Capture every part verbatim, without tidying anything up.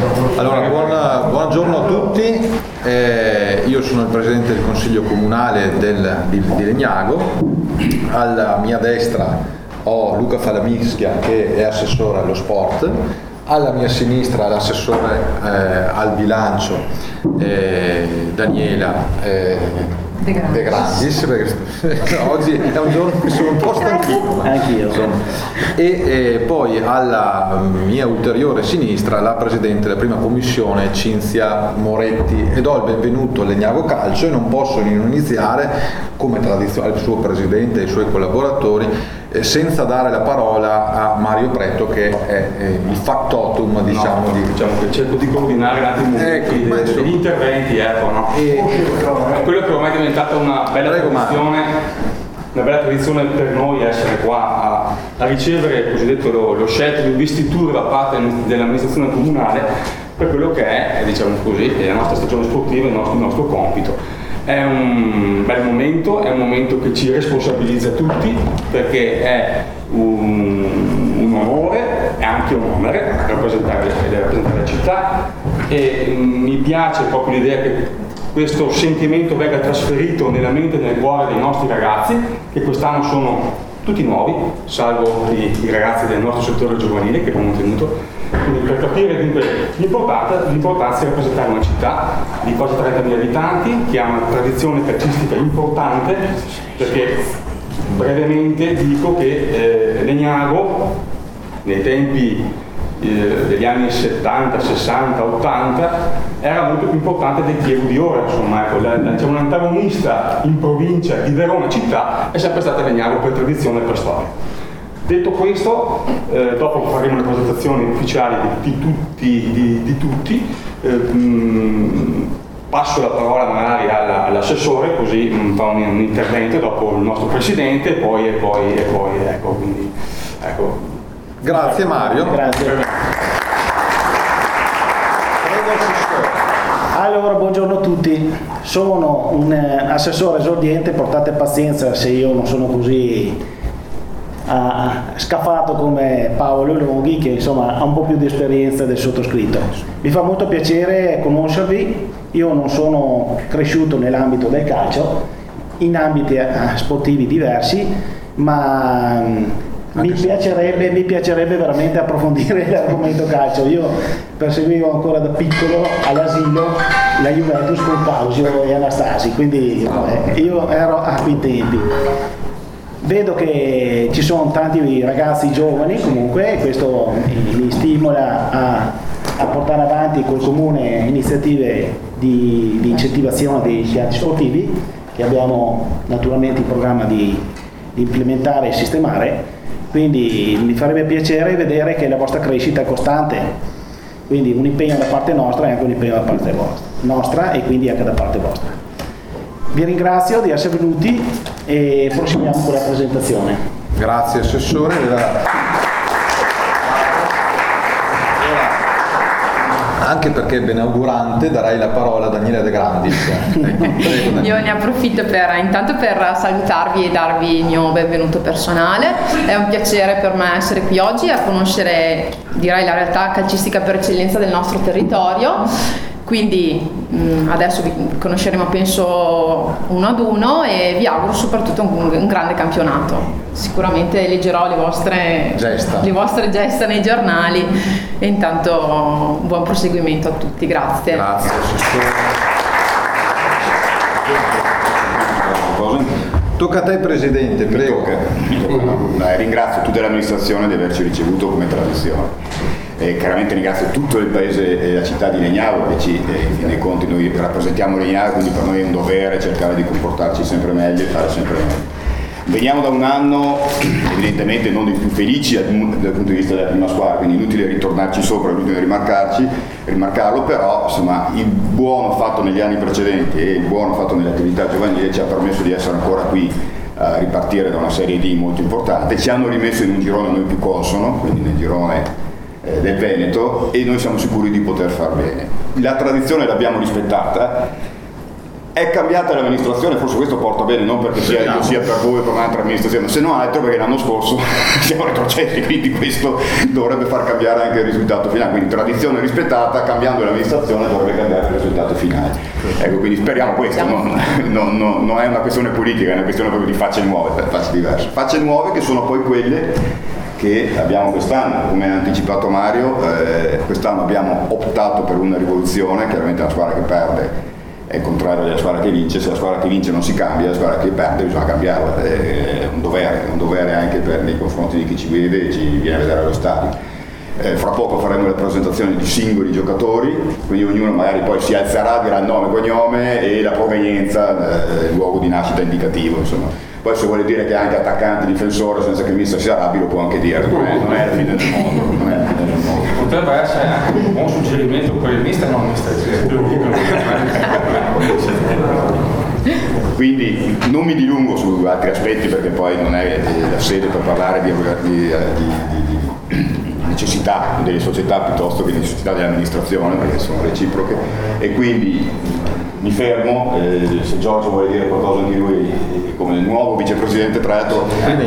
Allora, buona, buongiorno a tutti, eh, io sono il Presidente del Consiglio Comunale del, di, di Legnago. Alla mia destra ho Luca Falamischia, che è Assessore allo Sport. Alla mia sinistra l'assessore eh, al bilancio eh, Daniela eh, De Grandis, De Grandis perché oggi è un giorno che sono un po' stanchino. Anch'io. E eh, poi alla mia ulteriore sinistra la Presidente della prima commissione Cinzia Moretti, e do il benvenuto a Legnago Calcio, e non posso non iniziare come tradizione al suo Presidente e ai suoi collaboratori eh, senza dare la parola a Mario Pretto, che è eh, il factotum, diciamo, no, di... diciamo che cerco di coordinare un attimo ecco, degli, questo... degli interventi, ecco, no? E... quello che ormai è diventata una bella Prego, tradizione, una bella tradizione per noi essere qua a, a ricevere il cosiddetto lo, lo scelto di investitura da parte dell'amministrazione comunale per quello che è, diciamo così, la nostra stagione sportiva, il nostro, il nostro compito. È un bel momento, è un momento che ci responsabilizza tutti, perché è un, un onore, è anche un onere rappresentare, rappresentare la città, e mi piace proprio l'idea che questo sentimento venga trasferito nella mente e nel cuore dei nostri ragazzi, che quest'anno sono tutti nuovi, salvo i, i ragazzi del nostro settore giovanile che abbiamo tenuto. Quindi per capire dunque l'importanza, l'importanza di rappresentare una città di quasi trentamila abitanti che ha una tradizione calcistica importante, perché brevemente dico che eh, Legnago nei tempi eh, degli anni settanta, sessanta, ottanta era molto più importante del Chievo di ora, insomma, ecco, la, la, c'è un antagonista in provincia di Verona città, è sempre stata Legnago per tradizione e per storia. Detto questo, eh, dopo faremo le presentazioni ufficiali di, di tutti, di, di tutti eh, mh, passo la parola magari alla, all'assessore, così mh, fa un, un intervento dopo il nostro presidente, e poi e poi e poi ecco, quindi ecco. Grazie Mario. Grazie. Allora, buongiorno a tutti. Sono un eh, assessore esordiente, portate pazienza se io non sono così ha scafato come Paolo Longhi, che insomma ha un po' più di esperienza del sottoscritto. Mi fa molto piacere conoscervi. Io non sono cresciuto nell'ambito del calcio, in ambiti sportivi diversi, ma mi piacerebbe, mi piacerebbe veramente approfondire l'argomento calcio. Io perseguivo ancora da piccolo all'asilo la Juventus con Causio e Anastasi, quindi eh, io ero a quei tempi. Vedo che ci sono tanti ragazzi giovani comunque, e questo mi stimola a, a portare avanti col comune iniziative di, di incentivazione dei teatri sportivi, che abbiamo naturalmente in programma di, di implementare e sistemare. Quindi mi farebbe piacere vedere che la vostra crescita è costante, quindi un impegno da parte nostra e anche un impegno da parte vostra, nostra e quindi anche da parte vostra. Vi ringrazio di essere venuti e proseguiamo con la presentazione. Grazie Assessore. Anche perché è benaugurante, darai la parola a Daniela De Grandis. Ecco, io ne approfitto per intanto per salutarvi e darvi il mio benvenuto personale. È un piacere per me essere qui oggi a conoscere, direi, la realtà calcistica per eccellenza del nostro territorio. Quindi mh, adesso vi conosceremo penso uno ad uno, e vi auguro soprattutto un, un grande campionato. Sicuramente leggerò le vostre gesta. le vostre gesta nei giornali, e intanto buon proseguimento a tutti. Grazie. Grazie. Tocca a te Presidente, prego. Mi tocca, no. Dai, ringrazio tutta l'amministrazione di averci ricevuto come tradizione. E chiaramente ringrazio tutto il paese e la città di Legnago, che ci, eh, in fin dei conti noi rappresentiamo Legnago, quindi per noi è un dovere cercare di comportarci sempre meglio e fare sempre meglio. Veniamo da un anno evidentemente non dei più felici dal, dal punto di vista della prima squadra, quindi inutile ritornarci sopra, inutile rimarcarci, rimarcarlo, però insomma il buono fatto negli anni precedenti e il buono fatto nelle attività giovanili ci ha permesso di essere ancora qui a ripartire da una serie D molto importante. Ci hanno rimesso in un girone noi più consono, quindi nel girone eh, del Veneto, e noi siamo sicuri di poter far bene. La tradizione l'abbiamo rispettata, È cambiata l'amministrazione, forse questo porta bene, non perché sia, io sia per voi o per un'altra amministrazione, se non altro perché l'anno scorso siamo retrocessi, quindi questo dovrebbe far cambiare anche il risultato finale. Quindi tradizione rispettata, cambiando l'amministrazione dovrebbe cambiare il risultato finale. Ecco, quindi speriamo questo, non, non, non, non è una questione politica, è una questione proprio di facce nuove, facce diverse. Facce nuove che sono poi quelle che abbiamo quest'anno, come ha anticipato Mario, eh, quest'anno abbiamo optato per una rivoluzione, chiaramente la squadra che perde è il contrario della squadra che vince, se la squadra che vince non si cambia, la squadra che perde bisogna cambiarla, è un dovere, è un dovere anche per, nei confronti di chi ci vede e ci viene a vedere allo stadio. Eh, fra poco faremo le presentazioni di singoli giocatori, quindi ognuno magari poi si alzerà, dirà il nome, cognome e la provenienza, eh, il luogo di nascita indicativo, insomma. Poi se vuole dire che è anche attaccante, difensore, senza che il mister si arrabbi, lo può anche dire, non è, non è la fine del mondo, non è la fine del mondo. Potrebbe essere anche un buon suggerimento per il mister, no, il mister Quindi non mi dilungo su altri aspetti perché poi non è la sede per parlare di, di, di, di necessità delle società piuttosto che di necessità dell'amministrazione, perché sono reciproche, e quindi mi fermo, eh, se Giorgio vuole dire qualcosa anche lui come nuovo vicepresidente, tra l'altro.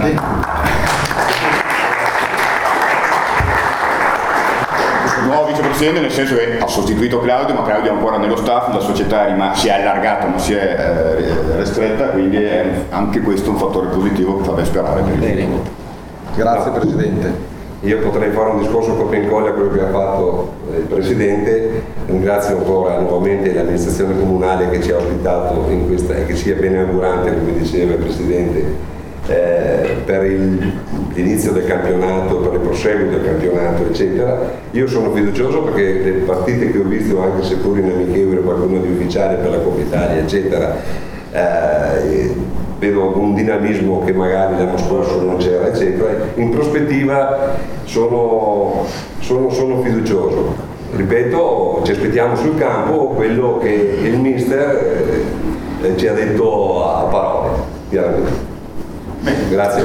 Nuovo vicepresidente nel senso che ha sostituito Claudio, ma Claudio è ancora nello staff, la società è rimasta, si è allargata, non si è eh, restretta, quindi è anche questo un fattore positivo che fa ben sperare per il futuro. Grazie Presidente. Io potrei fare un discorso copia e incolla a quello che ha fatto il Presidente. Ringrazio ancora nuovamente l'amministrazione comunale che ci ha ospitato in questa e che sia beneaugurante, come diceva il Presidente, eh, per il, l'inizio del campionato, per il proseguo del campionato, eccetera. Io sono fiducioso perché le partite che ho visto, anche seppur in amichevole, qualcuno di ufficiale per la Coppa Italia, eccetera, eh, vedo un dinamismo che magari l'anno scorso non c'era, eccetera. In prospettiva sono, sono, sono fiducioso. Ripeto, ci aspettiamo sul campo quello che il mister eh, ci ha detto a parole. Grazie. Grazie.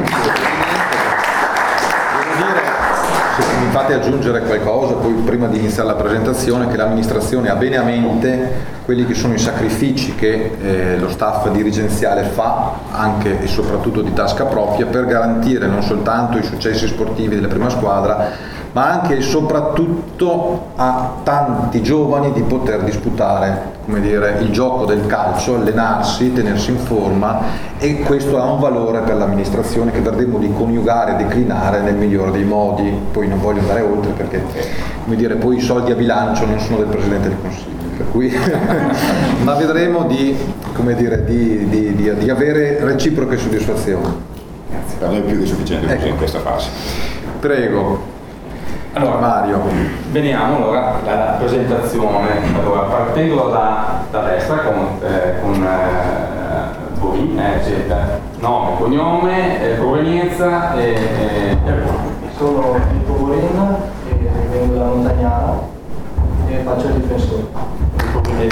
Se mi fate aggiungere qualcosa, poi prima di iniziare la presentazione, che l'amministrazione ha bene a mente quelli che sono i sacrifici che eh, lo staff dirigenziale fa, anche e soprattutto di tasca propria, per garantire non soltanto i successi sportivi della prima squadra, ma anche e soprattutto a tanti giovani di poter disputare, come dire, il gioco del calcio, allenarsi, tenersi in forma, e questo ha un valore per l'amministrazione che vedremo di coniugare e declinare nel migliore dei modi. Poi non voglio andare oltre perché, come dire, poi i soldi a bilancio non sono del Presidente del Consiglio, per cui ma vedremo di, come dire, di, di, di, di avere reciproche soddisfazioni. Grazie, per noi è più che sufficiente così, ecco, in questa fase. Prego. Allora, Mario. Veniamo allora alla presentazione. Allora, partendo da, da destra con, eh, con eh, voi, eh, eccetera. Nome, cognome, eh, provenienza e, e, e sono Filippo Borena e vengo da Montagnana e faccio il difensore.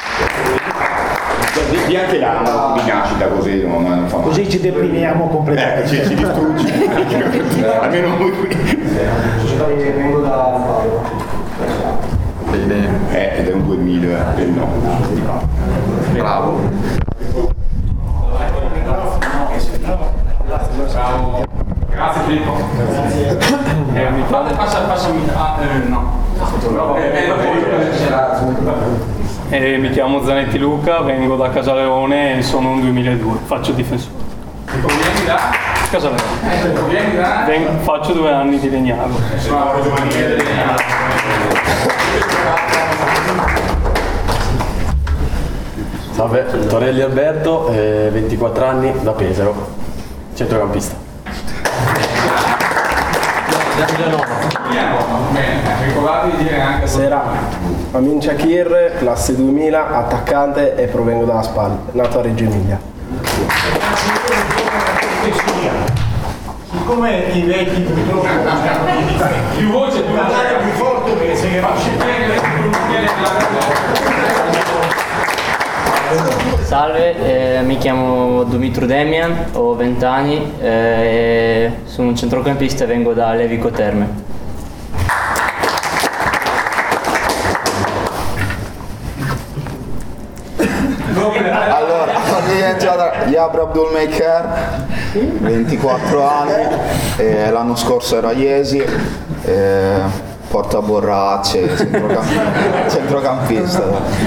Di anche l'anno di nascita, così non, non fa male. Così ci deprimiamo completamente. Eh, ci, ci distrugge. Almeno noi qui. Vengo da Padova. Bene. Eh, ed è un duemila del no. Bravo. Bravo. Grazie Filippo. Eh, mi fate passa passami ah, eh, no. Eh, mi chiamo Zanetti Luca, vengo da Casaleone e sono un duemiladue, faccio difensore. Provieni da Casaleone. Provieni da Ven- faccio due anni di Legnago. Sono giovanile del Legnago. Salve, Torelli Alberto, eh, ventiquattro anni, da Pesaro, centrocampista. Ricordatevi di dire anche Sera, Amin Shakir, classe duemila, attaccante e provengo da Spal, nato a Reggio Emilia. Siccome i vecchi purtroppo più voce, più parlare più forte perché se ne va. Salve, eh, mi chiamo Dumitru Demian, ho venti anni, eh, sono un centrocampista e vengo da Levico Terme. Nome niente, Yabra Abdulmaker, ventiquattro anni, e l'anno scorso era Iesi, e porta borracce, centrocamp- centrocampista.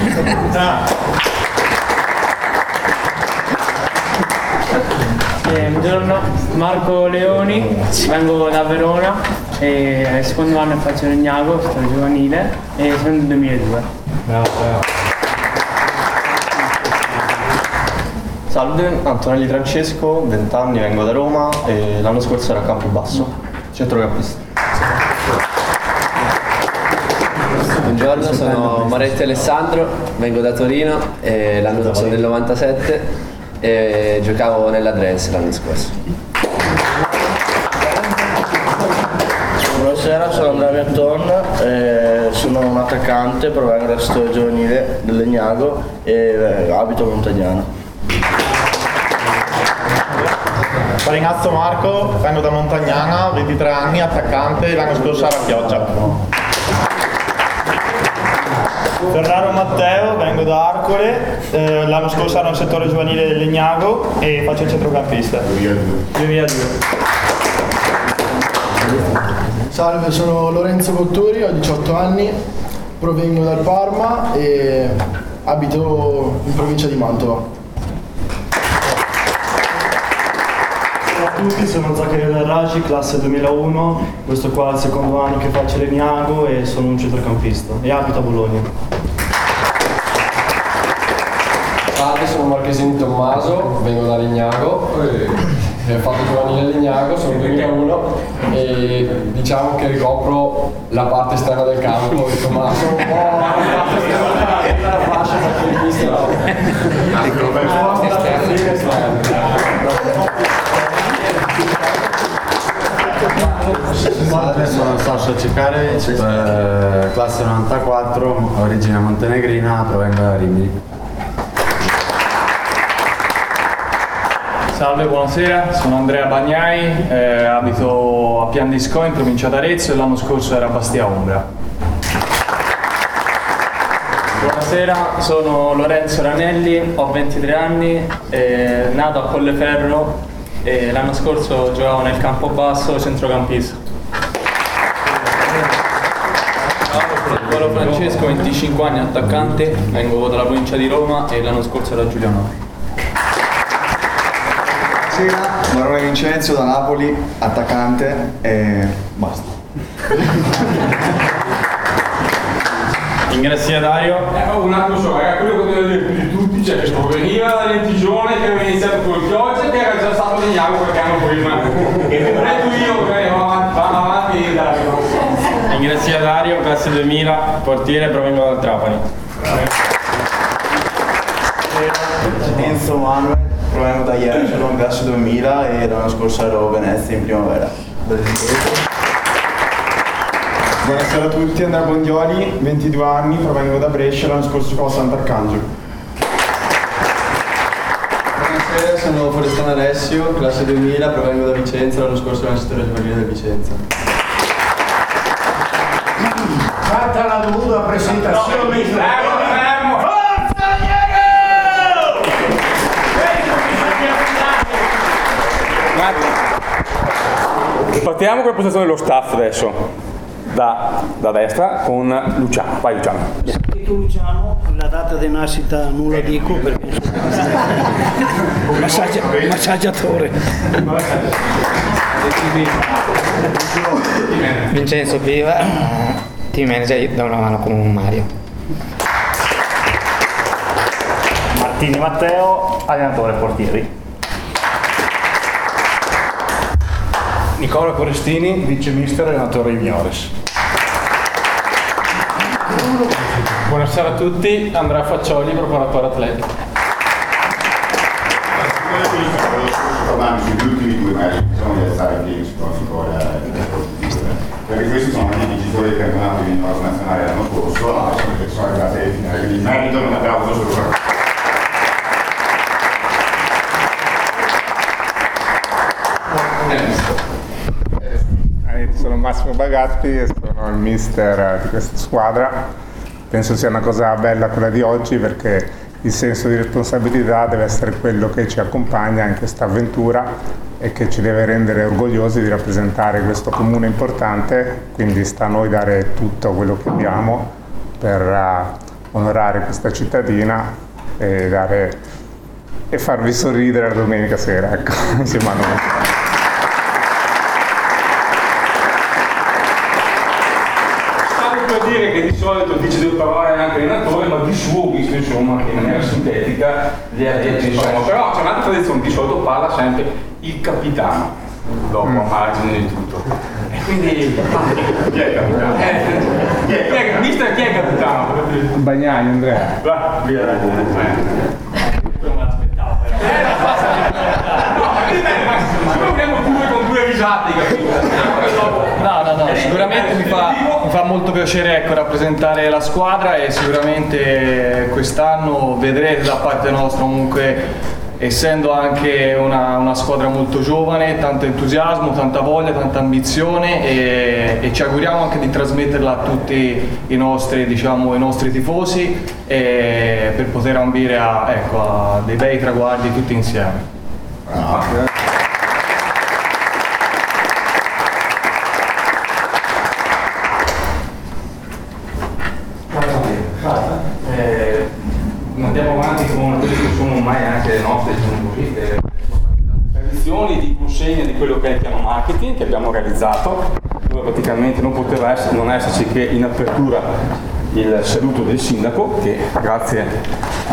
Eh, buongiorno, Marco Leoni, vengo da Verona, e è il secondo anno che faccio Legnago, sto giovanile e sono del duemiladue. Bravo, bravo. Salve, Antonelli Francesco, venti anni, vengo da Roma e l'anno scorso era a Campobasso, centrocampista. Buongiorno, sono Moretti Alessandro, vengo da Torino e l'anno sono del novantasette e giocavo nella Drense l'anno scorso. Buonasera, sono Andrea Berton, eh, sono un attaccante, provengo dal settore giovanile del Legnago e eh, abito a Montagnana. Farinazzo Marco, vengo da Montagnana, ventitré anni, attaccante, l'anno scorso alla Pioggia. Ferraro Matteo, vengo da Arcole, eh, l'anno scorso ero nel settore giovanile del Legnago e faccio il centrocampista. duemiladue. Salve, sono Lorenzo Cotturi, ho diciotto anni, provengo dal Parma e abito in provincia di Mantova. Ciao a tutti, sono Zaccaria Darraci, classe duemilauno, questo qua è il secondo anno che faccio Legnago e sono un centrocampista e abito a Bologna. Salve, sono Marchesini Tommaso, vengo da Legnago, e ho fatto giovanile a Legnago, sono duemilauno e diciamo che ricopro la parte esterna del campo di Tommaso, un po' la fascia centrocampista. Salve, sono Sasha Ceccarevic, eh, classe novantaquattro, origine montenegrina, provengo da Rimini. Salve, buonasera, sono Andrea Bagnai, eh, abito a Pian di Scò in provincia d'Arezzo e l'anno scorso era a Bastia Umbra. Buonasera, sono Lorenzo Ranelli, ho ventitré anni, eh, nato a Colleferro e l'anno scorso giocavo nel Campobasso, centrocampista. Ciao, Francesco, venticinque anni, attaccante, vengo dalla provincia di Roma e l'anno scorso era Giuliano. Buonasera, Marone Vincenzo da Napoli, attaccante e basta. Ringraziatario. Eh, un attimo solo, ragazzi, quello che devo dire più di tutti, cioè che proveniva da Lentigione, che aveva iniziato con il Pioggia, che era già stato Legnago qualche anno prima. E ho detto io, che vanno avanti e dai. Ringraziatario, classe duemila, portiere, provengo dal Trapani. Enzo Manuel, provengo da Iercelo, classe duemila e l'anno scorso ero a Venezia in primavera. Buonasera a tutti, Andrea Bondioli, ventidue anni, provengo da Brescia, l'anno scorso giocavo a Sant'Arcangelo. Buonasera, sono Forestano Alessio, classe duemila, provengo da Vicenza, l'anno scorso ero nel settore giovanile del Vicenza. Fatta la dovuta presentazione. Partiamo con la presentazione dello staff adesso. Da, da destra con Luciano. Vai Luciano. Scritto Luciano, la data di nascita non la dico perché Massaggia, massaggiatore. Vincenzo Piva, team manager, da una mano con Mario. Martini Matteo, allenatore portieri. Nicola Forestini, vice mister allenatore juniores. Buonasera a tutti, Andrea Faccioli, preparatore atletico. Sugli ultimi due mesi bisogna di alzare in piedi sul prossimo perché questi sono i vincitori del campionato di Nord Nazionale l'anno scorso, adesso perché sono arrivati alle finali, quindi il merito non abbiamo avuto solo per Sono Massimo Bagatti e sono il mister di questa squadra. Penso sia una cosa bella quella di oggi perché il senso di responsabilità deve essere quello che ci accompagna in questa avventura e che ci deve rendere orgogliosi di rappresentare questo comune importante, quindi sta a noi dare tutto quello che abbiamo per uh, onorare questa cittadina e, dare, e farvi sorridere la domenica sera, ecco, insieme a noi. Per dire che di solito dice due parole anche l'allenatore, ma di suo ho visto insomma che in maniera sintetica le ha detto insomma, però c'è un'altra tradizione, di solito parla sempre il capitano dopo a margine di tutto. E quindi chi è il capitano? Eh, chi è, chi è, mister chi è il capitano? Bagnani, Andrea. Va, via dai. Non me l'aspettavo. No, abbiamo due con due risate, capito? No, no, no, sicuramente mi fa, mi fa molto piacere ecco, rappresentare la squadra e sicuramente quest'anno vedrete da parte nostra comunque, essendo anche una, una squadra molto giovane, tanto entusiasmo, tanta voglia, tanta ambizione e, e ci auguriamo anche di trasmetterla a tutti i nostri, diciamo, i nostri tifosi e per poter ambire a, ecco, a dei bei traguardi tutti insieme. Ah. Eh, andiamo avanti con quelle che sono ormai anche le nostre, diciamo così, le tradizioni di consegna di quello che è il piano marketing che abbiamo realizzato, dove praticamente non poteva essere, non esserci che in apertura il saluto del sindaco che grazie a,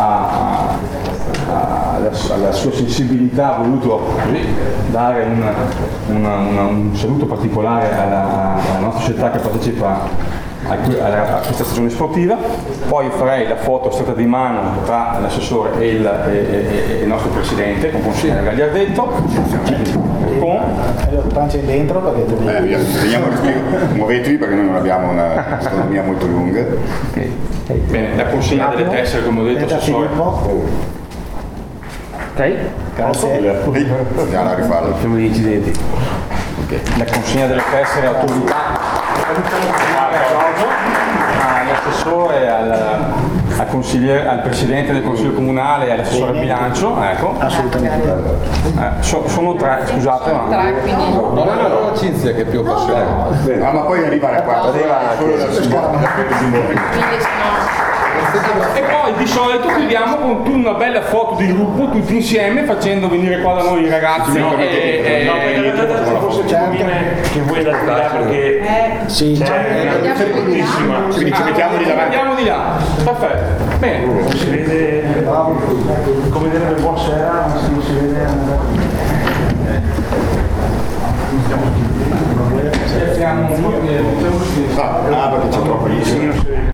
a, alla, alla sua sensibilità ha voluto così, dare un, una, una, un saluto particolare alla, alla nostra società che partecipa a questa stagione sportiva. Poi farei la foto stretta di mano tra l'assessore e il, e, e, e il nostro presidente con consigliere Gagliardetto con pancia in dentro perché eh, via, teniamo il respiro, muovetevi perché noi non abbiamo una autonomia molto lunga. Okay. Bene, la consegna delle tessere come ho detto assessore. Ok, grazie. Andiamo a rifarlo. Siamo gli incidenti. Okay. La consegna delle tessere autorità all'assessore, al, al, consigliere, al presidente del consiglio comunale e all'assessore al bilancio, ecco. Assolutamente. Eh, so, sono tre, scusate, ma. Tre, quindi. No, no, no, no, Cinzia che è più appassionata. No, ma poi arriva la quarta, arriva solo la E poi di solito chiudiamo con una bella foto di gruppo tutti insieme facendo venire qua da noi i ragazzi. No, e, e, no, e, forse c'è che vuoi da là perché eh, sì, c'è una bellissima. Quindi ci mettiamo di davanti. Andiamo di là. Perfetto. Bene. Si vede come direbbe buonasera, non si vede. Siamo ah, perché c'è troppo lì.